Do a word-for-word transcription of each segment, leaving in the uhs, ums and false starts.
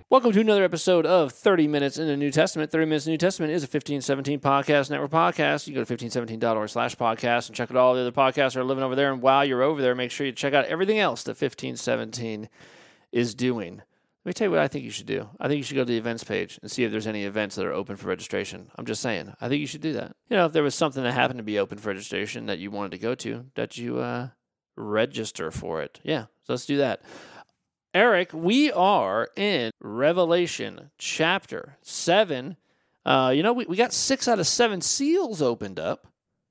Welcome to another episode of thirty minutes in the New Testament. thirty minutes in the New Testament is a fifteen seventeen Podcast Network podcast. You go to fifteen seventeen dot org slash podcast and check out all the other podcasts that are living over there. And while you're over there, make sure you check out everything else that fifteen seventeen is doing. Let me tell you what I think you should do. I think you should go to the events page and see if there's any events that are open for registration. I'm just saying. I think you should do that. You know, if there was something that happened to be open for registration that you wanted to go to, that you uh, register for it. Yeah, so let's do that. Eric, we are in Revelation chapter seven. Uh, you know, we, we got six out of seven seals opened up.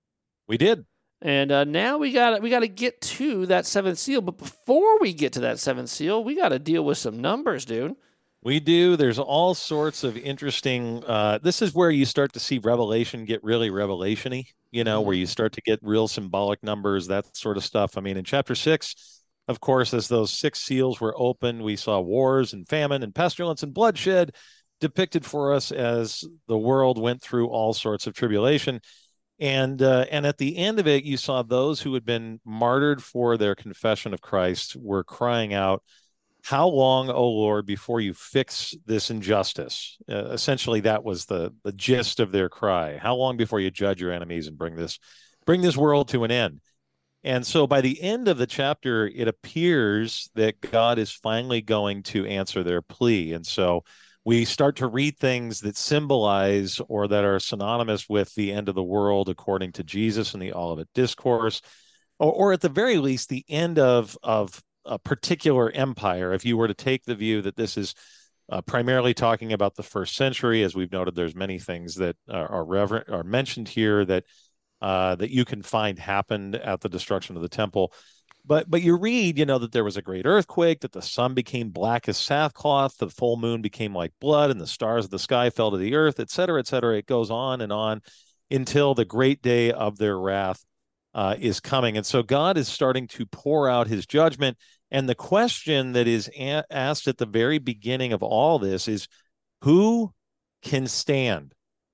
We did. And uh, now we got we got to get to that seventh seal. But before we get to that seventh seal, we got to deal with some numbers, dude. We do. There's all sorts of interesting. Uh, this is where you start to see Revelation get really revelation-y, you know, mm-hmm. where you start to get real symbolic numbers, that sort of stuff. I mean, in chapter six, of course, as those six seals were opened, we saw wars and famine and pestilence and bloodshed depicted for us as the world went through all sorts of tribulation. And uh, and at the end of it, you saw those who had been martyred for their confession of Christ were crying out, "How long, O Lord, before you fix this injustice?" Uh, essentially, that was the the gist of their cry. How long before you judge your enemies and bring this bring this world to an end? And so by the end of the chapter, it appears that God is finally going to answer their plea. And so we start to read things that symbolize or that are synonymous with the end of the world according to Jesus in the Olivet Discourse, or, or at the very least, the end of, of a particular empire. If you were to take the view that this is uh, primarily talking about the first century, as we've noted, there's many things that are, are, rever- are mentioned here that Uh, that you can find happened at the destruction of the temple. But but you read, you know, that there was a great earthquake, that the sun became black as sackcloth, the full moon became like blood, and the stars of the sky fell to the earth, et cetera, et cetera. It goes on and on until the great day of their wrath uh, is coming. And so God is starting to pour out his judgment. And the question that is a- asked at the very beginning of all this is, who can stand?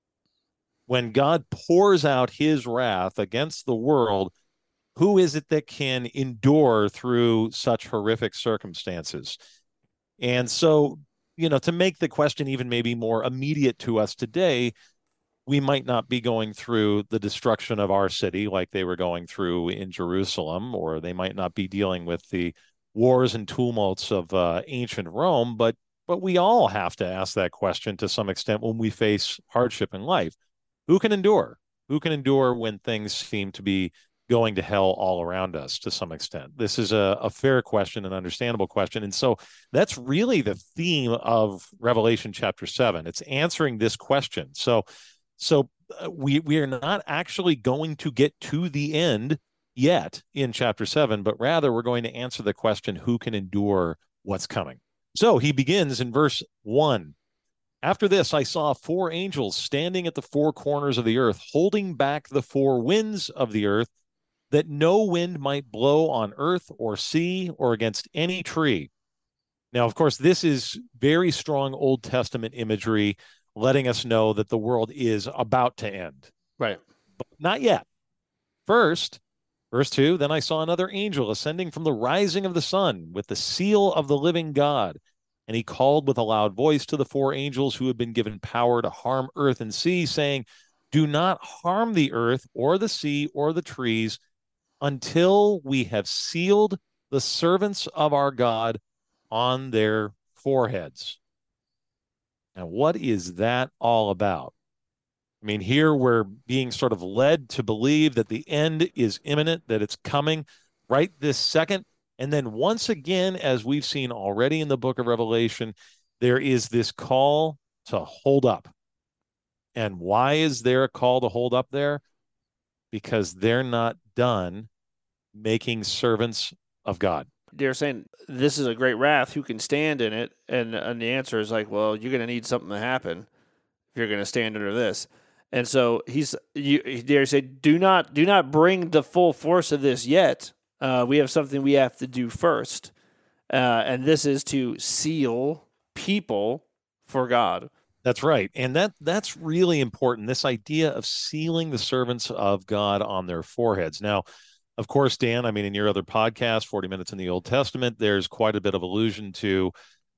When God pours out his wrath against the world, who is it that can endure through such horrific circumstances? And so, you know, to make the question even maybe more immediate to us today, we might not be going through the destruction of our city like they were going through in Jerusalem, or they might not be dealing with the wars and tumults of uh, ancient Rome, but but we all have to ask that question to some extent when we face hardship in life. Who can endure? Who can endure when things seem to be going to hell all around us to some extent? This is a, a fair question, an understandable question. And so that's really the theme of Revelation chapter seven. It's answering this question. So, so we, we are not actually going to get to the end yet in chapter seven, but rather we're going to answer the question, who can endure what's coming? So he begins in verse one. After this, I saw four angels standing at the four corners of the earth, holding back the four winds of the earth, that no wind might blow on earth or sea or against any tree. Now, of course, this is very strong Old Testament imagery, letting us know that the world is about to end. Right. But not yet. First, verse two, then I saw another angel ascending from the rising of the sun with the seal of the living God. And he called with a loud voice to the four angels who had been given power to harm earth and sea, saying, do not harm the earth or the sea or the trees until we have sealed the servants of our God on their foreheads. Now, what is that all about? I mean, here we're being sort of led to believe that the end is imminent, that it's coming right this second. And then once again, as we've seen already in the book of Revelation, there is this call to hold up. And why is there a call to hold up there? Because they're not done making servants of God. They're saying, this is a great wrath. Who can stand in it? And, and the answer is like, well, you're going to need something to happen if you're going to stand under this. And so he's, you, they're saying, do not, do not bring the full force of this yet. Uh, we have something we have to do first, uh, and this is to seal people for God. That's right. And that that's really important, this idea of sealing the servants of God on their foreheads. Now, of course, Dan, I mean, in your other podcast, forty minutes in the Old Testament, there's quite a bit of allusion to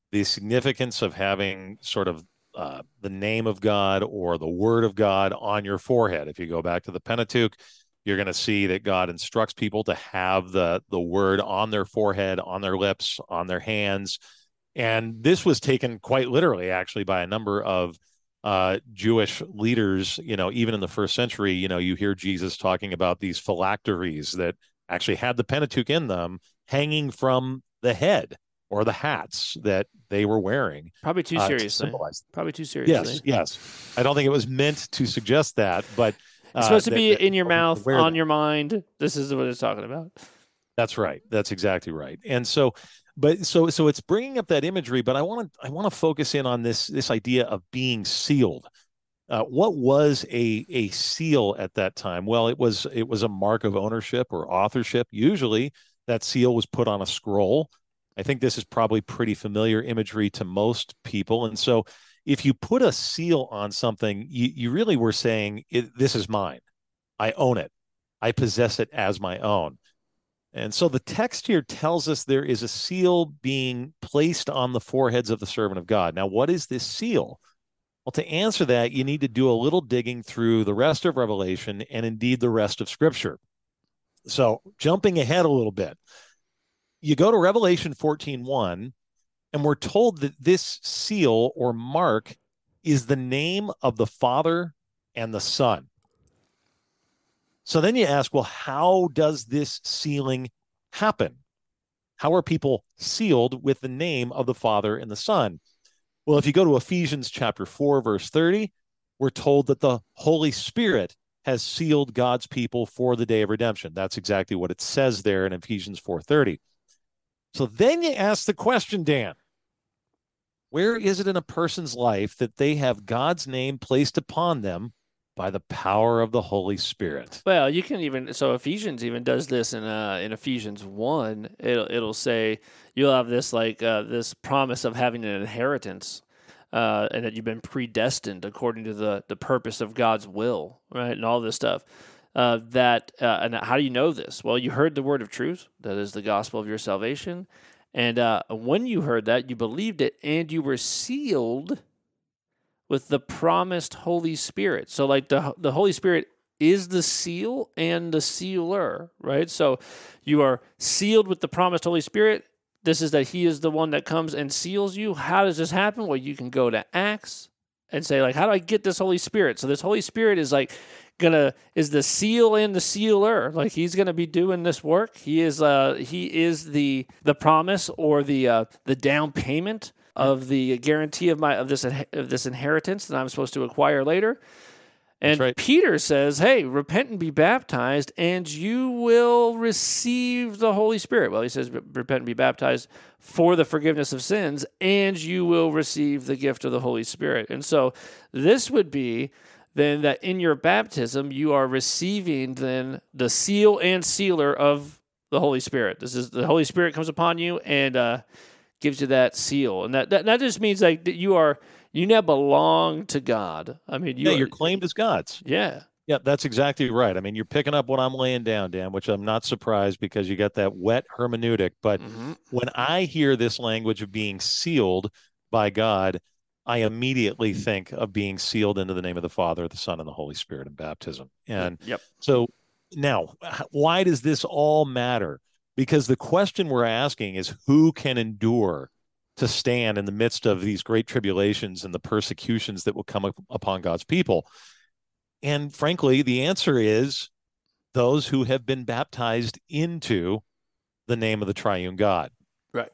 the significance of having sort of uh, the name of God or the word of God on your forehead. If you go back to the Pentateuch, you're going to see that God instructs people to have the, the word on their forehead, on their lips, on their hands. And this was taken quite literally, actually, by a number of uh, Jewish leaders. You know, even in the first century, you know, you hear Jesus talking about these phylacteries that actually had the Pentateuch in them hanging from the head or the hats that they were wearing. Probably too uh, to seriously. symbolize. Probably too seriously. Yes, yes. I don't think it was meant to suggest that, but uh, It's supposed to that, be that in your mouth, on that. your mind. This is what it's talking about. That's right. That's exactly right. And so, but so so it's bringing up that imagery. But I want to I want to focus in on this this idea of being sealed. Uh, what was a a seal at that time? Well, it was it was a mark of ownership or authorship. Usually, that seal was put on a scroll. I think this is probably pretty familiar imagery to most people. And so, if you put a seal on something, you, you really were saying, "This is mine. I own it. I possess it as my own." And so the text here tells us there is a seal being placed on the foreheads of the servant of God. Now, what is this seal? Well, to answer that, you need to do a little digging through the rest of Revelation and indeed the rest of Scripture. So, jumping ahead a little bit, you go to Revelation fourteen one, and we're told that this seal or mark is the name of the Father and the Son. So then you ask, well, how does this sealing happen? How are people sealed with the name of the Father and the Son? Well, if you go to Ephesians chapter four, verse thirty, we're told that the Holy Spirit has sealed God's people for the day of redemption. That's exactly what it says there in Ephesians four thirty. So then you ask the question, Dan, where is it in a person's life that they have God's name placed upon them by the power of the Holy Spirit? Well, you can even so Ephesians even does this in uh in Ephesians one. It'll it'll say you'll have this like uh, this promise of having an inheritance, uh, and that you've been predestined according to the the purpose of God's will, right? And all this stuff. Uh, that uh, and how do you know this? Well, you heard the word of truth, that is the gospel of your salvation, and uh, when you heard that, you believed it, and you were sealed with the promised Holy Spirit. So like the the Holy Spirit is the seal and the sealer, right? So you are sealed with the promised Holy Spirit. This is that he is the one that comes and seals you. How does this happen? Well, you can go to Acts and say like, how do I get this Holy Spirit? So this Holy Spirit is like gonna is the seal and the sealer. Like he's gonna be doing this work. He is uh he is the the promise or the uh, the down payment of the guarantee of my of this of this inheritance that I'm supposed to acquire later. And right. Peter says, hey, repent and be baptized, and you will receive the Holy Spirit. Well, he says, repent and be baptized for the forgiveness of sins, and you will receive the gift of the Holy Spirit. And so this would be then that in your baptism, you are receiving then the seal and sealer of the Holy Spirit. This is the Holy Spirit comes upon you and uh, gives you that seal. And that, that, that just means like that you are... You now belong to God. I mean, you yeah, are, you're claimed as God's. Yeah. Yeah, that's exactly right. I mean, you're picking up what I'm laying down, Dan, which I'm not surprised because you got that wet hermeneutic. But mm-hmm. when I hear this language of being sealed by God, I immediately think of being sealed into the name of the Father, the Son, and the Holy Spirit in baptism. And yep. so now, why does this all matter? Because the question we're asking is who can endure to stand in the midst of these great tribulations and the persecutions that will come up upon God's people? And frankly, the answer is those who have been baptized into the name of the triune God. Right.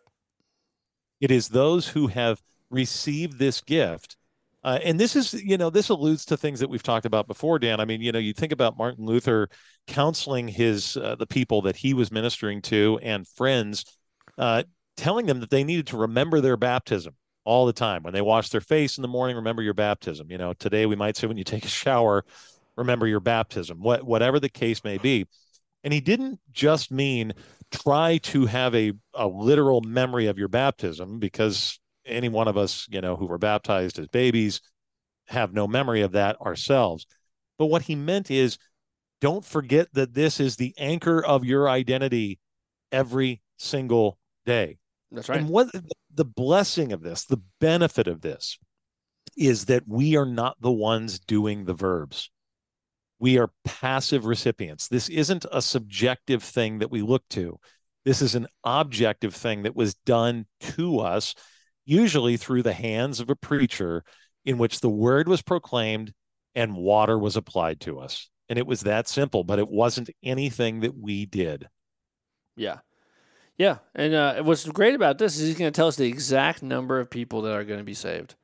It is those who have received this gift. Uh, and this is, you know, this alludes to things that we've talked about before, Dan. I mean, you know, you think about Martin Luther counseling his, uh, the people that he was ministering to and friends, uh, telling them that they needed to remember their baptism all the time. When they wash their face in the morning, remember your baptism. You know, today we might say when you take a shower, remember your baptism, what, whatever the case may be. And he didn't just mean try to have a, a literal memory of your baptism, because any one of us, you know, who were baptized as babies have no memory of that ourselves. But what he meant is don't forget that this is the anchor of your identity every single day. That's right. And what the blessing of this, the benefit of this, is that we are not the ones doing the verbs. We are passive recipients. This isn't a subjective thing that we look to. This is an objective thing that was done to us, usually through the hands of a preacher, in which the word was proclaimed and water was applied to us. And it was that simple, but it wasn't anything that we did. Yeah. Yeah. And uh, what's great about this is he's going to tell us the exact number of people that are going to be saved.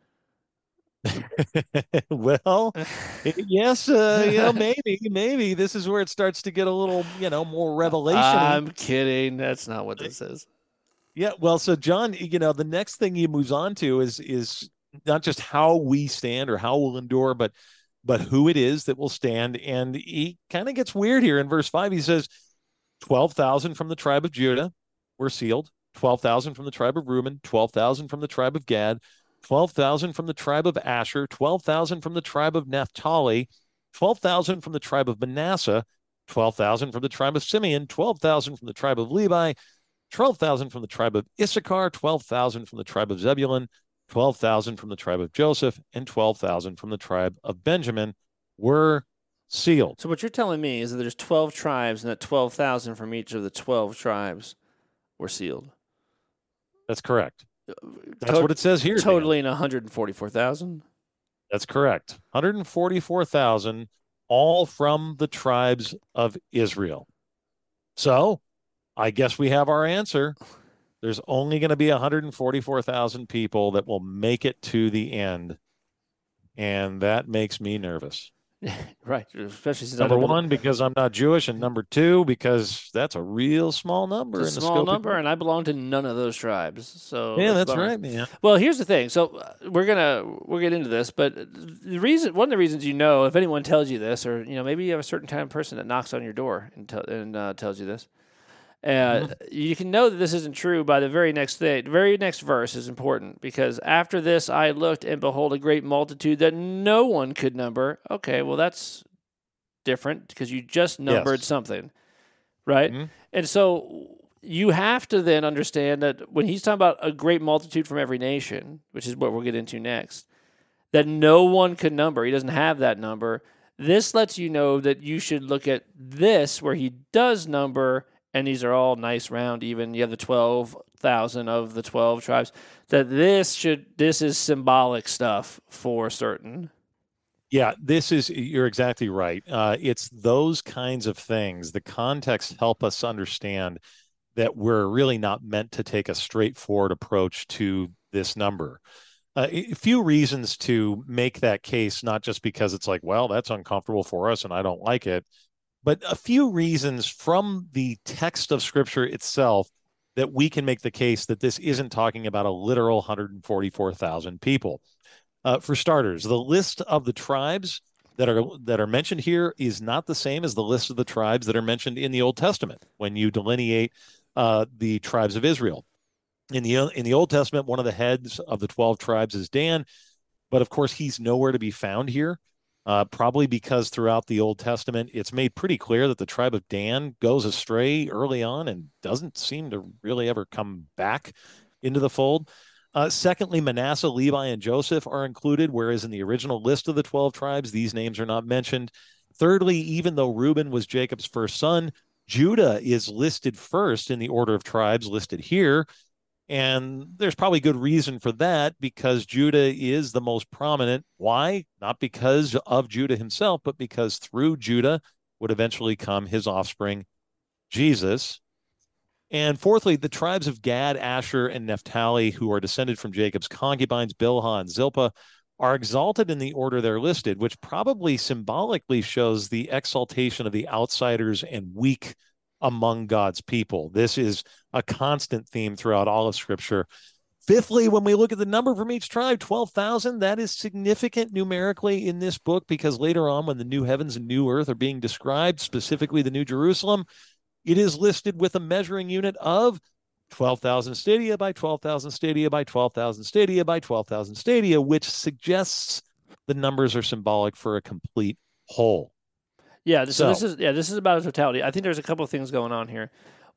Well, yes, uh, you know, maybe, maybe this is where it starts to get a little, you know, more revelation. I'm kidding. That's not what this is. Yeah. Well, so John, you know, the next thing he moves on to is is not just how we stand or how we'll endure, but but who it is that will stand. And he kind of gets weird here in verse five. He says, twelve thousand from the tribe of Judah were sealed, twelve thousand from the tribe of Reuben, twelve thousand from the tribe of Gad, twelve thousand from the tribe of Asher, twelve thousand from the tribe of Naphtali, twelve thousand from the tribe of Manasseh, twelve thousand from the tribe of Simeon, twelve thousand from the tribe of Levi, twelve thousand from the tribe of Issachar, twelve thousand from the tribe of Zebulun, twelve thousand from the tribe of Joseph, and twelve thousand from the tribe of Benjamin were sealed. So what you're telling me is that there's twelve tribes and that twelve thousand from each of the twelve tribes were sealed. That's correct. That's To- what it says here. Totaling one hundred forty-four thousand. That's correct. one hundred forty-four thousand, all from the tribes of Israel. So I guess we have our answer. There's only going to be one hundred forty-four thousand people that will make it to the end. And that makes me nervous. Right. Especially since number one, because I'm not Jewish, and number two, because that's a real small number. It's a in small the number, and I belong to none of those tribes. So yeah, that's, that's right, man. Well, here's the thing. So uh, we're gonna we'll get into this, but the reason, one of the reasons, you know, if anyone tells you this, or you know, maybe you have a certain kind of person that knocks on your door and, te- and uh, tells you this. Uh, mm-hmm. You can know that this isn't true by the very next thing. The very next verse is important, because after this I looked, and behold, a great multitude that no one could number. Okay, well, that's different, because you just numbered yes. something, right? Mm-hmm. And so you have to then understand that when he's talking about a great multitude from every nation, which is what we'll get into next, that no one could number. He doesn't have that number. This lets you know that you should look at this, where he does number. And these are all nice, round, even. You have the twelve thousand of the twelve tribes. That this should, this is symbolic stuff for certain. Yeah, this is, you're exactly right. Uh, it's those kinds of things. The context help us understand that we're really not meant to take a straightforward approach to this number. Uh, a few reasons to make that case, not just because it's like, well, that's uncomfortable for us and I don't like it, but a few reasons from the text of Scripture itself that we can make the case that this isn't talking about a literal one hundred forty-four thousand people. Uh, for starters, the list of the tribes that are that are mentioned here is not the same as the list of the tribes that are mentioned in the Old Testament when you delineate uh, the tribes of Israel. In the in the Old Testament, one of the heads of the twelve tribes is Dan, but of course he's nowhere to be found here. Uh, probably because throughout the Old Testament, it's made pretty clear that the tribe of Dan goes astray early on and doesn't seem to really ever come back into the fold. Uh, secondly, Manasseh, Levi, and Joseph are included, whereas in the original list of the twelve tribes, these names are not mentioned. Thirdly, even though Reuben was Jacob's first son, Judah is listed first in the order of tribes listed here. And there's probably good reason for that, because Judah is the most prominent. Why? Not because of Judah himself, but because through Judah would eventually come his offspring, Jesus. And fourthly, the tribes of Gad, Asher, and Naphtali, who are descended from Jacob's concubines, Bilhah and Zilpah, are exalted in the order they're listed, which probably symbolically shows the exaltation of the outsiders and weak among God's people. This is a constant theme throughout all of Scripture. Fifthly, when we look at the number from each tribe, twelve thousand, that is significant numerically in this book, because later on, when the new heavens and new earth are being described, specifically the New Jerusalem, it is listed with a measuring unit of twelve thousand stadia by twelve thousand stadia by twelve thousand stadia by twelve thousand stadia, which suggests the numbers are symbolic for a complete whole. Yeah, so, so this is yeah, this is about a totality. I think there's a couple of things going on here.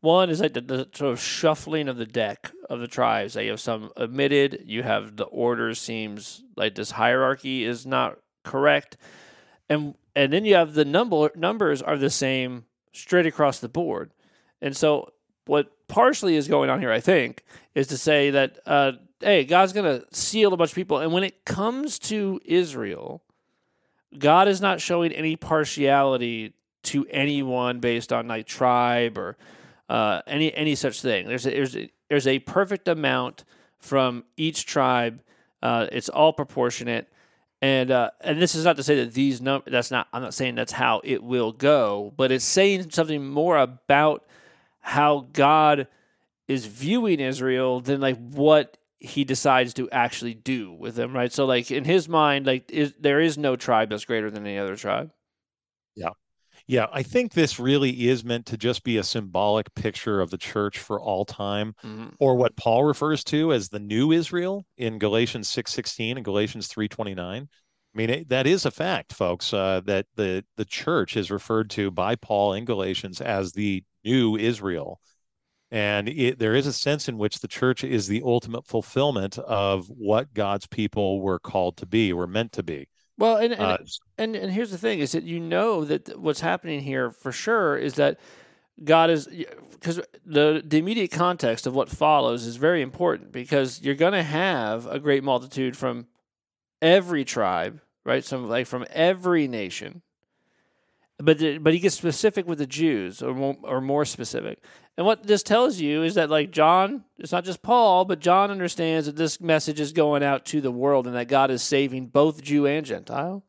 One is like the, the sort of shuffling of the deck of the tribes. That you have some omitted. You have the order seems like this hierarchy is not correct, and and then you have the number numbers are the same straight across the board. And so what partially is going on here, I think, is to say that uh, hey, God's going to seal a bunch of people, and when it comes to Israel, God is not showing any partiality to anyone based on like tribe or uh, any any such thing. There's a, there's a, there's a perfect amount from each tribe. Uh, it's all proportionate, and uh, and this is not to say that these num- that's not. I'm not saying that's how it will go, but it's saying something more about how God is viewing Israel than like what he decides to actually do with them, right? So like in his mind, like is, there is no tribe that's greater than any other tribe. Yeah. Yeah, I think this really is meant to just be a symbolic picture of the church for all time, Mm-hmm. or what Paul refers to as the new Israel in Galatians six sixteen and Galatians three twenty-nine. I mean, it, that is a fact, folks, uh, that the, the church is referred to by Paul in Galatians as the new Israel. And it, there is a sense in which the church is the ultimate fulfillment of what God's people were called to be, were meant to be. Well, and and, Uh, and and here's the thing: is that you know that what's happening here for sure is that God is, because the the immediate context of what follows is very important, because you're going to have a great multitude from every tribe, right? Some like from every nation. But the, but he gets specific with the Jews, or more, or more specific. And what this tells you is that like John, it's not just Paul, but John understands that this message is going out to the world and that God is saving both Jew and Gentile.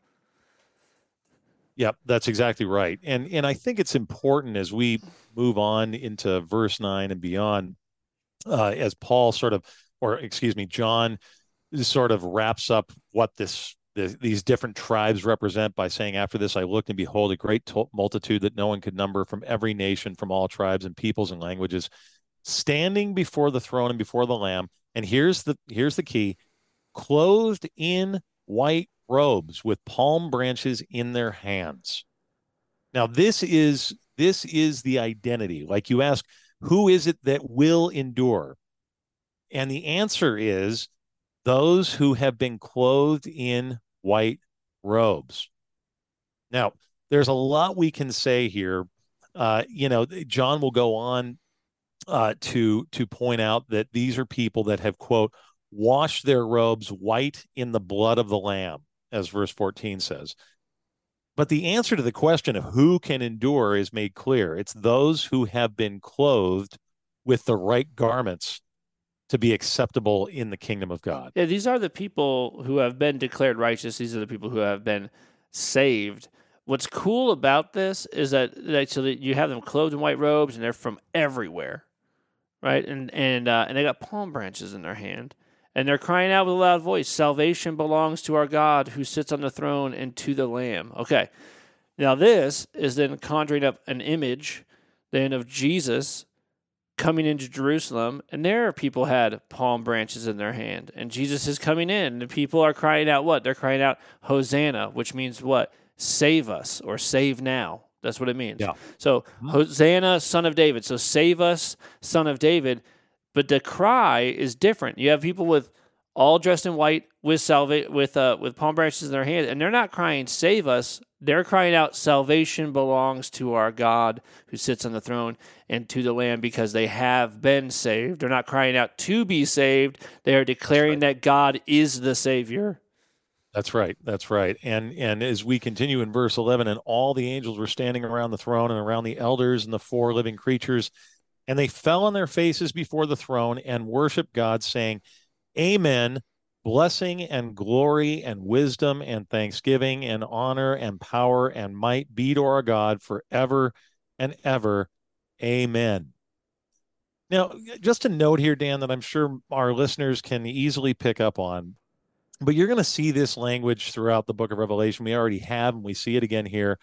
Yeah, that's exactly right. And and I think it's important as we move on into verse nine and beyond, uh, as Paul sort of, or excuse me, John sort of wraps up what this the, these different tribes represent by saying, after this, I looked and behold a great to- multitude that no one could number, from every nation, from all tribes and peoples and languages, standing before the throne and before the Lamb. And here's the here's the key: clothed in white robes with palm branches in their hands. Now, this is this is the identity. Like you ask, who is it that will endure? And the answer is those who have been clothed in white robes. Now, there's a lot we can say here. Uh, you know, John will go on uh, to to point out that these are people that have, quote, washed their robes white in the blood of the Lamb, as verse fourteen says. But the answer to the question of who can endure is made clear. It's those who have been clothed with the right garments to be acceptable in the kingdom of God. Yeah, these are the people who have been declared righteous. These are the people who have been saved. What's cool about this is that, that so that you have them clothed in white robes, and they're from everywhere, right? And and uh, and they got palm branches in their hand, and they're crying out with a loud voice, "Salvation belongs to our God who sits on the throne and to the Lamb." Okay, now this is then conjuring up an image then of Jesus coming into Jerusalem, and there people had palm branches in their hand, and Jesus is coming in, and people are crying out what? They're crying out, "Hosanna," which means what? Save us, or save now. That's what it means. Yeah. So, Mm-hmm. Hosanna, son of David. So, save us, son of David. But the cry is different. You have people with all dressed in white with salva- with uh, with palm branches in their hand, and they're not crying, "Save us." They're crying out, "Salvation belongs to our God who sits on the throne and to the Lamb," because they have been saved. They're not crying out to be saved. They are declaring right. that God is the Savior. That's right. That's right. And and as we continue in verse eleven, and all the angels were standing around the throne and around the elders and the four living creatures, and they fell on their faces before the throne and worshiped God, saying, "Amen. Blessing and glory and wisdom and thanksgiving and honor and power and might be to our God forever and ever. Amen." Now, just a note here, Dan, that I'm sure our listeners can easily pick up on, but you're going to see this language throughout the book of Revelation. We already have, and we see it again here.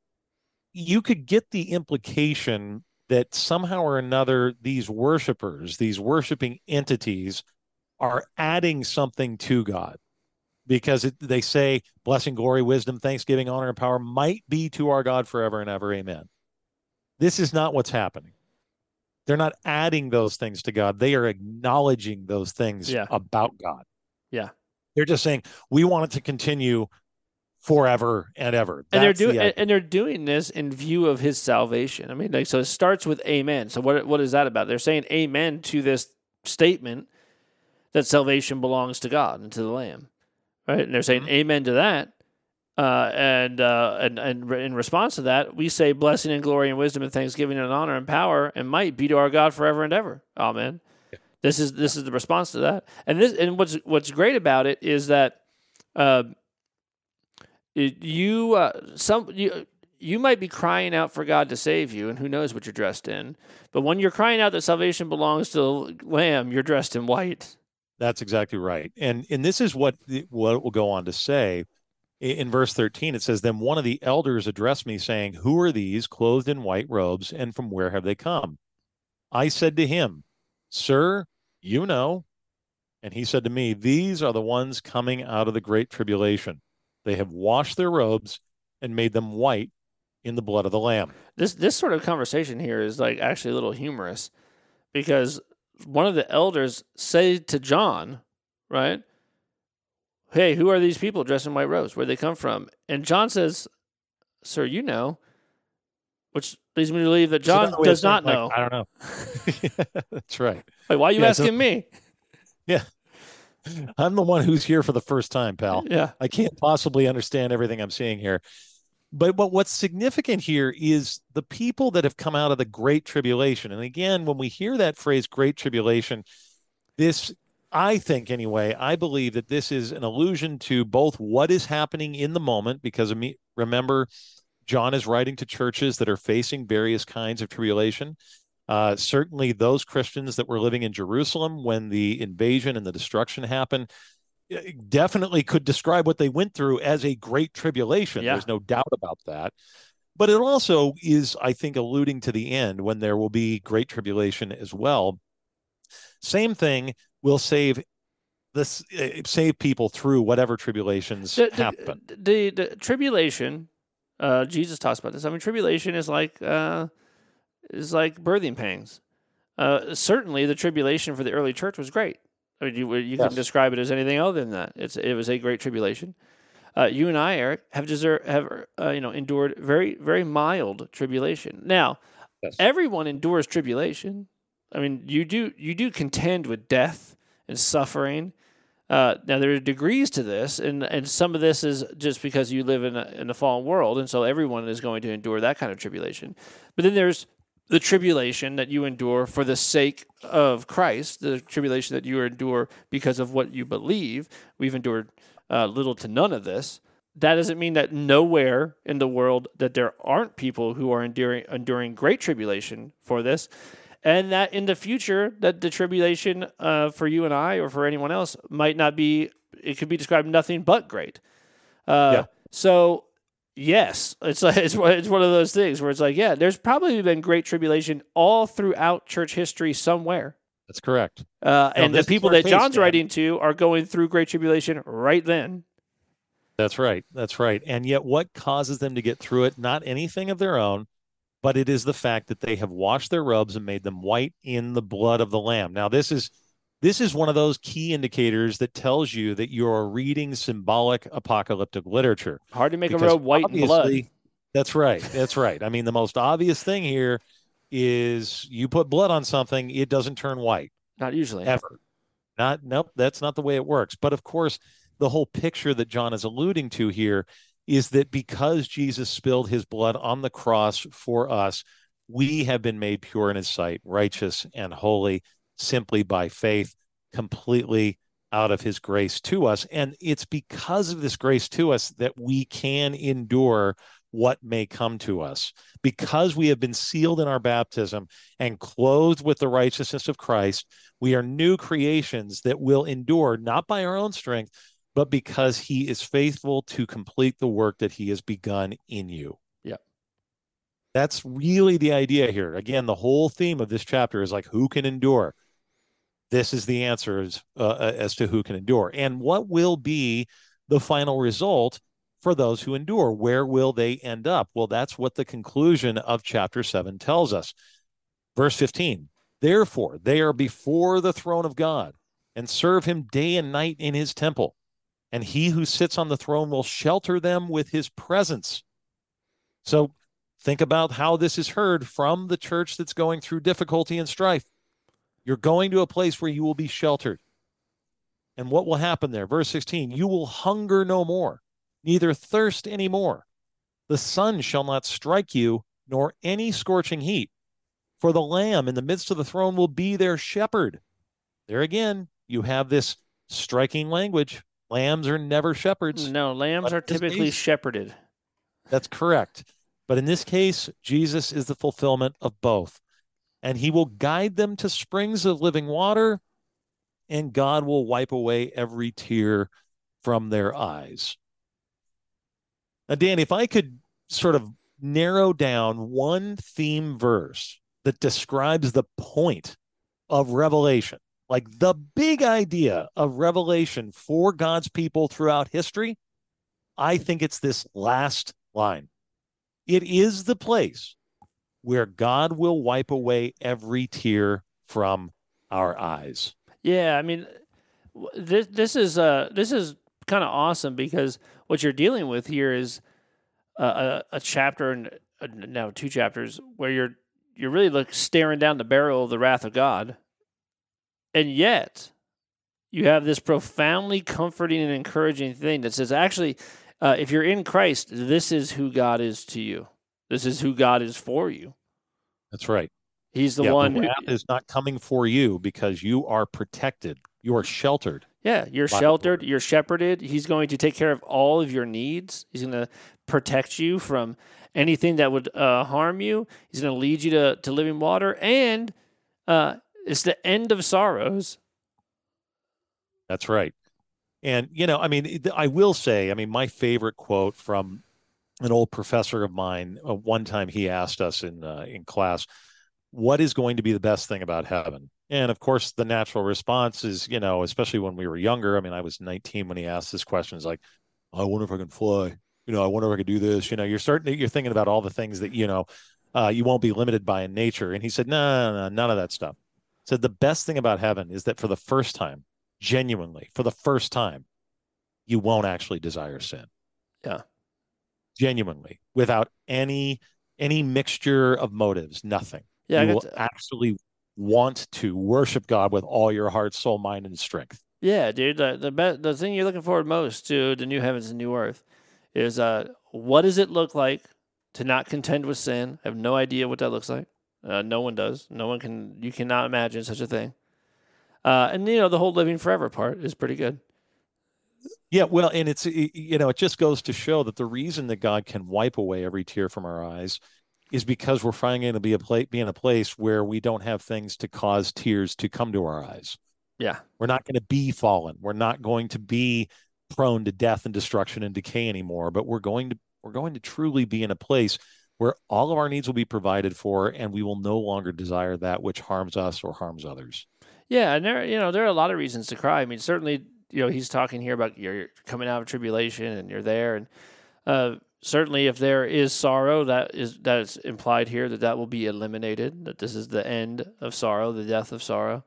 You could get the implication that somehow or another, these worshipers, these worshiping entities, are adding something to God, because it, they say blessing, glory, wisdom, thanksgiving, honor, and power might be to our God forever and ever. Amen. This is not what's happening. They're not adding those things to God. They are acknowledging those things Yeah. about God. Yeah. They're just saying, we want it to continue forever and ever. And they're That's doing the and they're doing this in view of his salvation. I mean, like, so it starts with amen. So what what is that about? They're saying amen to this statement that salvation belongs to God and to the Lamb, right? And they're saying Mhm. amen to that. Uh, and uh, and and in response to that, we say blessing and glory and wisdom and thanksgiving and honor and power and might be to our God forever and ever. Amen. Yeah. This is this is the response to that. And this and what's what's great about it is that uh, it, you uh, some you you might be crying out for God to save you, and who knows what you're dressed in. But when you're crying out that salvation belongs to the Lamb, you're dressed in white. That's exactly right. And and this is what the, what it will go on to say. In verse thirteen, it says, then one of the elders addressed me, saying, who are these clothed in white robes, and from where have they come? I said to him, sir, you know. And he said to me, these are the ones coming out of the great tribulation. They have washed their robes and made them white in the blood of the Lamb. This this sort of conversation here is like actually a little humorous, because one of the elders say to John, right, hey, who are these people dressed in white robes? Where'd they come from? And John says, sir, you know, which leads me to believe that John So does not like, know. I don't know. Yeah, that's right. Like, why are you yeah, asking so, me? Yeah. I'm the one who's here for the first time, pal. Yeah. I can't possibly understand everything I'm seeing here. But, but what's significant here is the people that have come out of the Great Tribulation. And again, when we hear that phrase, Great Tribulation, this, I think anyway, I believe that this is an allusion to both what is happening in the moment, because of me, remember, John is writing to churches that are facing various kinds of tribulation. Uh, certainly those Christians that were living in Jerusalem when the invasion and the destruction happened definitely could describe what they went through as a great tribulation. Yeah. There's no doubt about that. But it also is, I think, alluding to the end when there will be great tribulation as well. Same thing will save this, uh, save people through whatever tribulations The, happen. the, the, the tribulation, uh, Jesus talks about this. I mean, tribulation is like uh, is like birthing pangs. Uh, certainly, the tribulation for the early church was great. I mean, you you Yes. can describe it as anything other than that. It's it was a great tribulation. Uh, you and I, Eric, have deserved, have uh, you know endured very very mild tribulation. Now, Yes. everyone endures tribulation. I mean, you do you do contend with death and suffering. Uh, now there are degrees to this, and, and some of this is just because you live in a, in a fallen world, and so everyone is going to endure that kind of tribulation. But then there's the tribulation that you endure for the sake of Christ, the tribulation that you endure because of what you believe. We've endured uh, little to none of this. That doesn't mean that nowhere in the world that there aren't people who are enduring enduring great tribulation for this, and that in the future that the tribulation uh, for you and I or for anyone else might not be. It could be described nothing but great. Uh, Yeah. So. Yes, it's like it's it's one of those things where it's like, yeah, there's probably been great tribulation all throughout church history somewhere. That's correct. Uh, No, and the this is people our that case, John's man. writing to are going through great tribulation right then. That's right. That's right. And yet what causes them to get through it? Not anything of their own, but it is the fact that they have washed their robes and made them white in the blood of the Lamb. Now, this is this is one of those key indicators that tells you that you're reading symbolic apocalyptic literature. Hard to make Because a robe white in blood. obviously, that's right. That's right. I mean, the most obvious thing here is you put blood on something, it doesn't turn white Not usually. ever. Not, nope, that's not the way it works. But of course, the whole picture that John is alluding to here is that because Jesus spilled his blood on the cross for us, we have been made pure in his sight, righteous and holy, simply by faith, completely out of his grace to us. And it's because of this grace to us that we can endure what may come to us. Because we have been sealed in our baptism and clothed with the righteousness of Christ, we are new creations that will endure, not by our own strength, but because he is faithful to complete the work that he has begun in you. Yeah. That's really the idea here. Again, the whole theme of this chapter is like, who can endure? This is the answer as, uh, as to who can endure. And what will be the final result for those who endure? Where will they end up? Well, that's what the conclusion of chapter seven tells us. Verse fifteen, Therefore, they are before the throne of God and serve him day and night in his temple. And he who sits on the throne will shelter them with his presence. So think about how this is heard from the church that's going through difficulty and strife. You're going to a place where you will be sheltered. And what will happen there? Verse sixteen, you will hunger no more, neither thirst any more. The sun shall not strike you, nor any scorching heat. For the Lamb in the midst of the throne will be their shepherd. There again, you have this striking language. Lambs are never shepherds. No, lambs are typically case, shepherded. That's correct. But in this case, Jesus is the fulfillment of both. And he will guide them to springs of living water, and God will wipe away every tear from their eyes. Now, Dan, if I could sort of narrow down one theme verse that describes the point of Revelation, like the big idea of Revelation for God's people throughout history, I think it's this last line. It is the place where God will wipe away every tear from our eyes. Yeah, I mean, this this is uh this is kind of awesome because what you're dealing with here is a, a, a chapter and uh, now two chapters where you're you're really like staring down the barrel of the wrath of God, and yet you have this profoundly comforting and encouraging thing that says, actually, uh, if you're in Christ, this is who God is to you. This is who God is for you. That's right. He's the yeah, one the wrath who is not coming for you because you are protected. You are sheltered. Yeah, you're sheltered. You're shepherded. He's going to take care of all of your needs. He's going to protect you from anything that would uh, harm you. He's going to lead you to, to living water. And uh, it's the end of sorrows. That's right. And, you know, I mean, I will say, I mean, my favorite quote from an old professor of mine, uh, one time he asked us in uh, in class, what is going to be the best thing about heaven? And of course, the natural response is, you know, especially when we were younger. I mean, I was nineteen when he asked this question. It's like, I wonder if I can fly. You know, I wonder if I could do this. You know, you're starting, you're thinking about all the things that, you know, uh, you won't be limited by in nature. And he said, no, no, no, none of that stuff. He said, the best thing about heaven is that for the first time, genuinely, for the first time, you won't actually desire sin. Yeah. Genuinely, without any any mixture of motives, nothing. Yeah, you I will to... actually want to worship God with all your heart, soul, mind, and strength. Yeah, dude. The the, be- the thing you're looking forward most to the new heavens and new earth is uh, what does it look like to not contend with sin? I have no idea what that looks like. Uh, no one does. No one can. You cannot imagine such a thing. Uh, and you know, the whole living forever part is pretty good. Yeah, well, and it's, you know, it just goes to show that the reason that God can wipe away every tear from our eyes is because we're finally going to be a place, be in a place where we don't have things to cause tears to come to our eyes. Yeah. We're not going to be fallen. We're not going to be prone to death and destruction and decay anymore, but we're going to, we're going to truly be in a place where all of our needs will be provided for, and we will no longer desire that which harms us or harms others. Yeah. And there, you know, there are a lot of reasons to cry. I mean, certainly, you know, he's talking here about you're coming out of tribulation and you're there. And uh, certainly if there is sorrow, that is that is implied here that that will be eliminated, that this is the end of sorrow, the death of sorrow.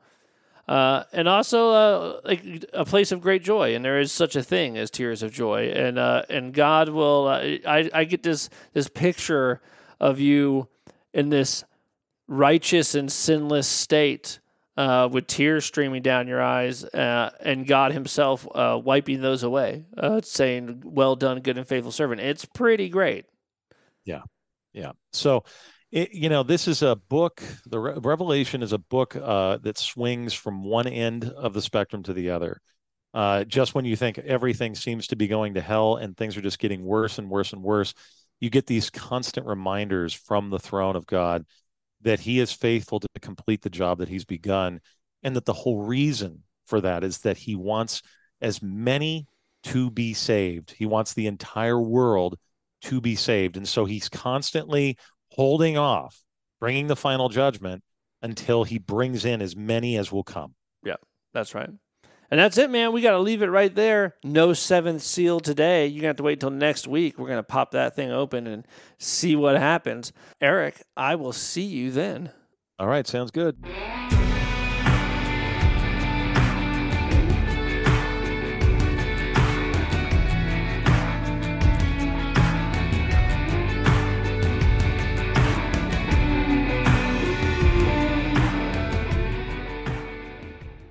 Uh, and also uh, like a place of great joy. And there is such a thing as tears of joy. And uh, and God will, uh, I, I get this this picture of you in this righteous and sinless state, Uh, with tears streaming down your eyes, uh, and God himself uh, wiping those away, uh, saying, well done, good and faithful servant. It's pretty great. Yeah. Yeah. So, it, you know, this is a book, the Re- Revelation is a book uh, that swings from one end of the spectrum to the other. Uh, just when you think everything seems to be going to hell and things are just getting worse and worse and worse, you get these constant reminders from the throne of God that he is faithful to complete the job that he's begun, and that the whole reason for that is that he wants as many to be saved. He wants the entire world to be saved. And so he's constantly holding off, bringing the final judgment until he brings in as many as will come. Yeah, that's right. And that's it, man. We got to leave it right there. No seventh seal today. You're going to have to wait until next week. We're going to pop that thing open and see what happens. Eric, I will see you then. All right. Sounds good.